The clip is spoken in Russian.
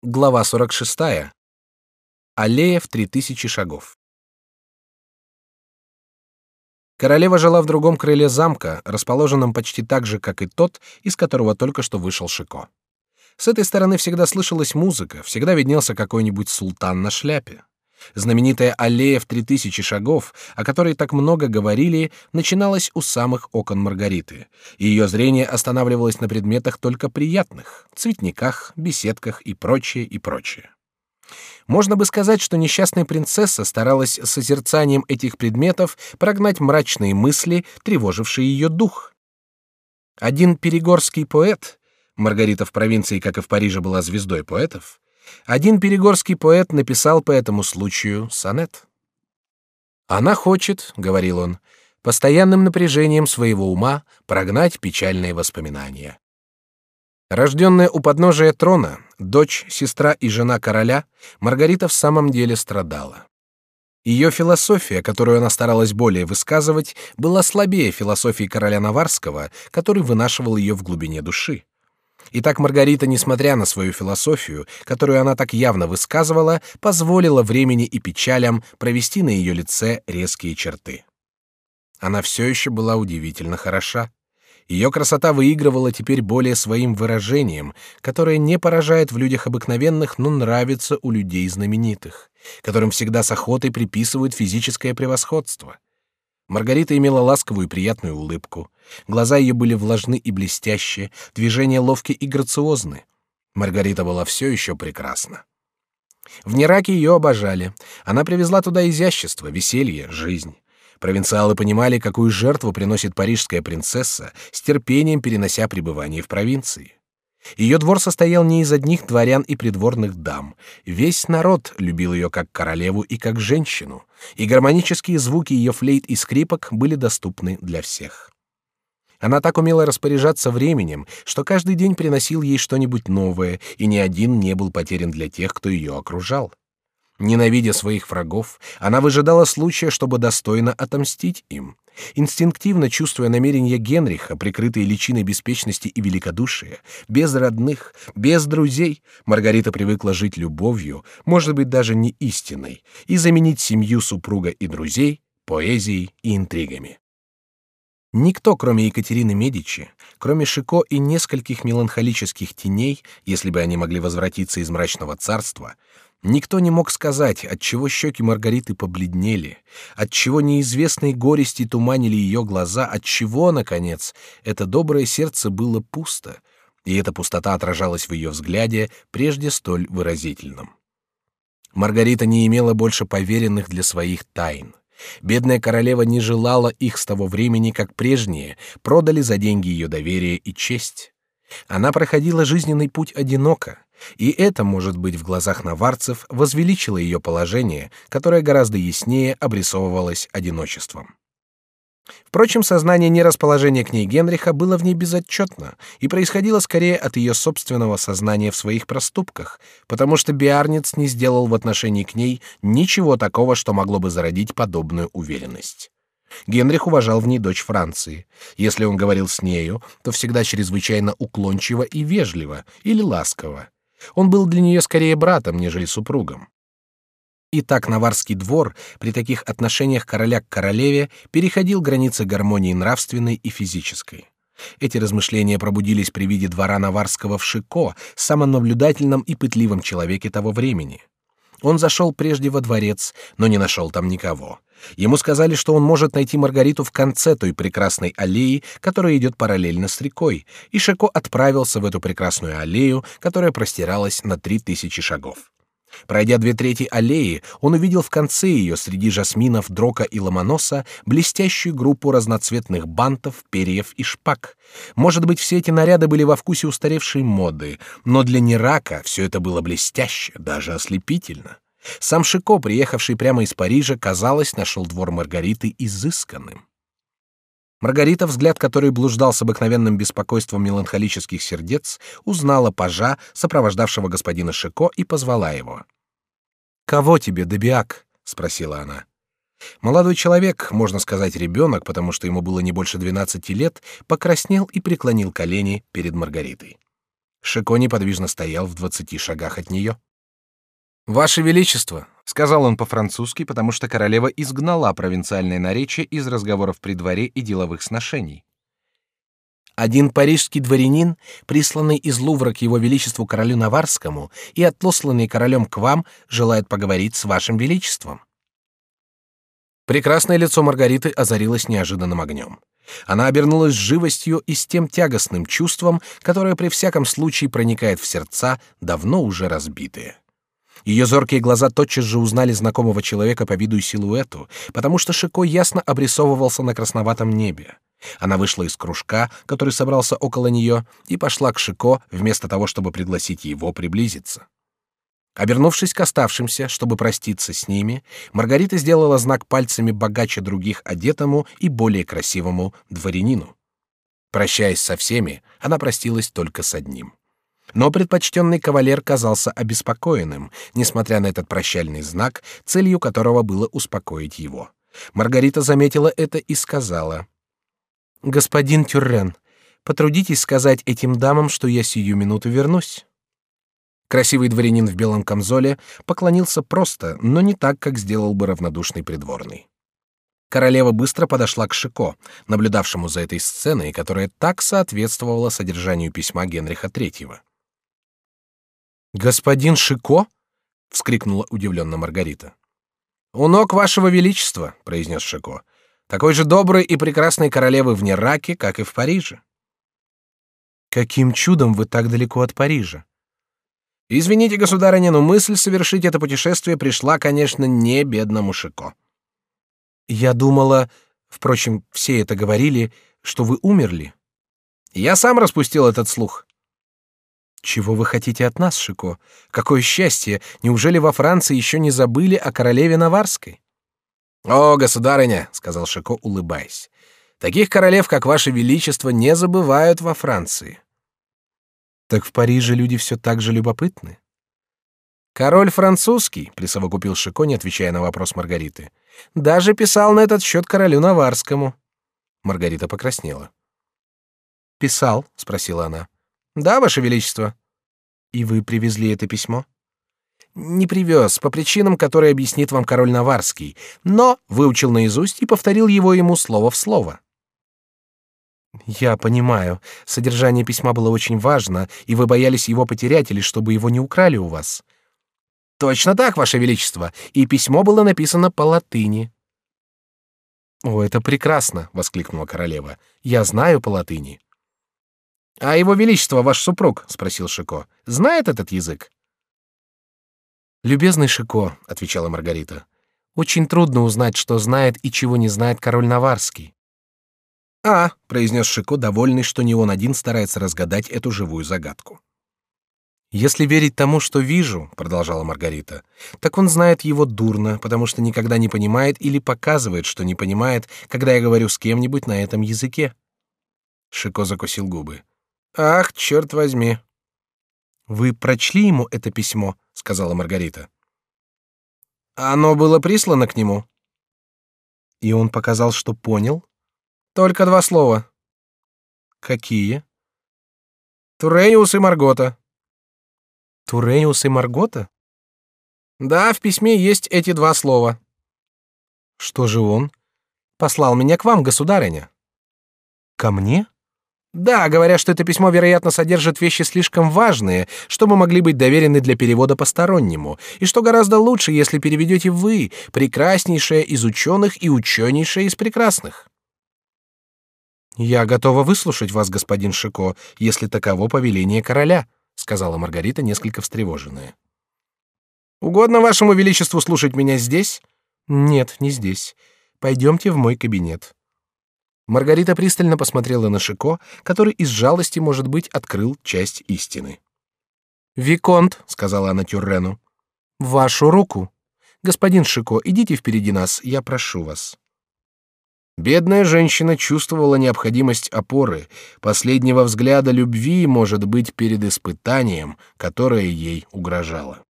Глава 46. Аллея в 3000 шагов. Королева жила в другом крыле замка, расположенном почти так же, как и тот, из которого только что вышел Шико. С этой стороны всегда слышалась музыка, всегда виднелся какой-нибудь султан на шляпе. Знаменитая аллея в 3000 шагов, о которой так много говорили, начиналась у самых окон Маргариты, и ее зрение останавливалось на предметах только приятных — цветниках, беседках и прочее, и прочее. Можно бы сказать, что несчастная принцесса старалась созерцанием этих предметов прогнать мрачные мысли, тревожившие ее дух. Один перегорский поэт — Маргарита в провинции, как и в Париже, была звездой поэтов — один перегорский поэт написал по этому случаю сонет. «Она хочет, — говорил он, — постоянным напряжением своего ума прогнать печальные воспоминания». Рожденная у подножия трона, дочь, сестра и жена короля, Маргарита в самом деле страдала. Ее философия, которую она старалась более высказывать, была слабее философии короля Наварского, который вынашивал ее в глубине души. Итак, Маргарита, несмотря на свою философию, которую она так явно высказывала, позволила времени и печалям провести на ее лице резкие черты. Она все еще была удивительно хороша. Ее красота выигрывала теперь более своим выражением, которое не поражает в людях обыкновенных, но нравится у людей знаменитых, которым всегда с охотой приписывают физическое превосходство. Маргарита имела ласковую и приятную улыбку. Глаза ее были влажны и блестящие, движения ловки и грациозны. Маргарита была все еще прекрасна. В Нераке ее обожали. Она привезла туда изящество, веселье, жизнь. Провинциалы понимали, какую жертву приносит парижская принцесса, с терпением перенося пребывание в провинции. Ее двор состоял не из одних дворян и придворных дам. Весь народ любил ее как королеву и как женщину, и гармонические звуки ее флейт и скрипок были доступны для всех. Она так умела распоряжаться временем, что каждый день приносил ей что-нибудь новое, и ни один не был потерян для тех, кто ее окружал. Ненавидя своих врагов, она выжидала случая, чтобы достойно отомстить им. Инстинктивно чувствуя намерения Генриха, прикрытые личиной беспечности и великодушия, без родных, без друзей, Маргарита привыкла жить любовью, может быть, даже не истинной, и заменить семью супруга и друзей поэзией и интригами. Никто, кроме Екатерины Медичи, кроме Шико и нескольких меланхолических теней, если бы они могли возвратиться из мрачного царства, никто не мог сказать, отчего щеки Маргариты побледнели, отчего неизвестные горести туманили ее глаза, отчего, наконец, это доброе сердце было пусто, и эта пустота отражалась в ее взгляде, прежде столь выразительном. Маргарита не имела больше поверенных для своих тайн. Бедная королева не желала их с того времени, как прежние продали за деньги ее доверие и честь. Она проходила жизненный путь одиноко, и это, может быть, в глазах наварцев возвеличило ее положение, которое гораздо яснее обрисовывалось одиночеством. Впрочем, сознание нерасположения к ней Генриха было в ней безотчетно и происходило скорее от ее собственного сознания в своих проступках, потому что Биарниц не сделал в отношении к ней ничего такого, что могло бы зародить подобную уверенность. Генрих уважал в ней дочь Франции. Если он говорил с нею, то всегда чрезвычайно уклончиво и вежливо, или ласково. Он был для нее скорее братом, нежели супругом. Итак, Наварский двор при таких отношениях короля к королеве переходил границы гармонии нравственной и физической. Эти размышления пробудились при виде двора Наварского в Шико, самом наблюдательном и пытливом человеке того времени. Он зашел прежде во дворец, но не нашел там никого. Ему сказали, что он может найти Маргариту в конце той прекрасной аллеи, которая идет параллельно с рекой, и Шико отправился в эту прекрасную аллею, которая простиралась на 3000 шагов. Пройдя 2/3 аллеи, он увидел в конце ее, среди жасминов, дрока и ломоноса, блестящую группу разноцветных бантов, перьев и шпаг. Может быть, все эти наряды были во вкусе устаревшей моды, но для Нерака все это было блестяще, даже ослепительно. Сам Шико, приехавший прямо из Парижа, казалось, нашел двор Маргариты изысканным. Маргарита, взгляд которой блуждал с обыкновенным беспокойством меланхолических сердец, узнала пажа, сопровождавшего господина Шико, и позвала его. «Кого тебе, Дебиак?» — спросила она. Молодой человек, можно сказать ребенок, потому что ему было не больше 12 лет, покраснел и преклонил колени перед Маргаритой. Шико неподвижно стоял в 20 шагах от нее. «Ваше Величество», — сказал он по-французски, потому что королева изгнала провинциальное наречие из разговоров при дворе и деловых сношений. «Один парижский дворянин, присланный из Лувра к его величеству королю Наварскому и отосланный королем к вам, желает поговорить с вашим величеством». Прекрасное лицо Маргариты озарилось неожиданным огнем. Она обернулась с живостью и с тем тягостным чувством, которое при всяком случае проникает в сердца, давно уже разбитые. Ее зоркие глаза тотчас же узнали знакомого человека по виду и силуэту, потому что Шико ясно обрисовывался на красноватом небе. Она вышла из кружка, который собрался около нее, и пошла к Шико, вместо того, чтобы пригласить его приблизиться. Обернувшись к оставшимся, чтобы проститься с ними, Маргарита сделала знак пальцами богаче других одетому и более красивому дворянину. Прощаясь со всеми, она простилась только с одним. Но предпочтенный кавалер казался обеспокоенным, несмотря на этот прощальный знак, целью которого было успокоить его. Маргарита заметила это и сказала: «Господин Тюррен, потрудитесь сказать этим дамам, что я сию минуту вернусь». Красивый дворянин в белом камзоле поклонился просто, но не так, как сделал бы равнодушный придворный. Королева быстро подошла к Шико, наблюдавшему за этой сценой, которая так соответствовала содержанию письма Генриха III. «Господин Шико?» — вскрикнула удивленно Маргарита. «У ног вашего величества», — произнес Шико, — «такой же доброй и прекрасной королевы в Нераке, как и в Париже». «Каким чудом вы так далеко от Парижа?» «Извините, государыня, но мысль совершить это путешествие пришла, конечно, не бедному Шико». «Я думала, впрочем, все это говорили, что вы умерли». «Я сам распустил этот слух». «Чего вы хотите от нас, Шико? Какое счастье! Неужели во Франции еще не забыли о королеве Наварской?» «О, государыня», — сказал Шико, улыбаясь, — «таких королев, как ваше величество, не забывают во Франции». «Так в Париже люди все так же любопытны?» «Король французский», — присовокупил Шико, не отвечая на вопрос Маргариты, — «даже писал на этот счет королю Наварскому». Маргарита покраснела. «Писал?» — спросила она. «Да, ваше величество». «И вы привезли это письмо?» «Не привез, по причинам, которые объяснит вам король Наварский, но выучил наизусть и повторил его ему слово в слово». «Я понимаю. Содержание письма было очень важно, и вы боялись его потерять или чтобы его не украли у вас». «Точно так, ваше величество, и письмо было написано по латыни». «О, это прекрасно!» — воскликнула королева. «Я знаю по латыни». «А его величество, ваш супруг, — спросил Шико, — знает этот язык?» «Любезный Шико, — отвечала Маргарита, — очень трудно узнать, что знает и чего не знает король Наварский». «А, — произнес Шико, довольный, что не он один старается разгадать эту живую загадку. «Если верить тому, что вижу, — продолжала Маргарита, — так он знает его дурно, потому что никогда не понимает или показывает, что не понимает, когда я говорю с кем-нибудь на этом языке». Шико закусил губы. «Ах, черт возьми!» «Вы прочли ему это письмо?» — сказала Маргарита. «Оно было прислано к нему». «И он показал, что понял?» «Только два слова». «Какие?» «Турениус и Маргота». «Турениус и Маргота?» «Да, в письме есть эти два слова». «Что же он?» «Послал меня к вам, государыня». «Ко мне?» «Да, говоря, что это письмо, вероятно, содержит вещи слишком важные, чтобы могли быть доверены для перевода постороннему, и что гораздо лучше, если переведете вы, прекраснейшая из ученых и ученейшая из прекрасных». «Я готова выслушать вас, господин Шико, если таково повеление короля», — сказала Маргарита, несколько встревоженная. «Угодно вашему величеству слушать меня здесь?» «Нет, не здесь. Пойдемте в мой кабинет». Маргарита пристально посмотрела на Шико, который из жалости, может быть, открыл часть истины. «Виконт», — сказала она Тюррену, — «вашу руку. Господин Шико, идите впереди нас, я прошу вас». Бедная женщина чувствовала необходимость опоры, последнего взгляда любви, может быть, перед испытанием, которое ей угрожало.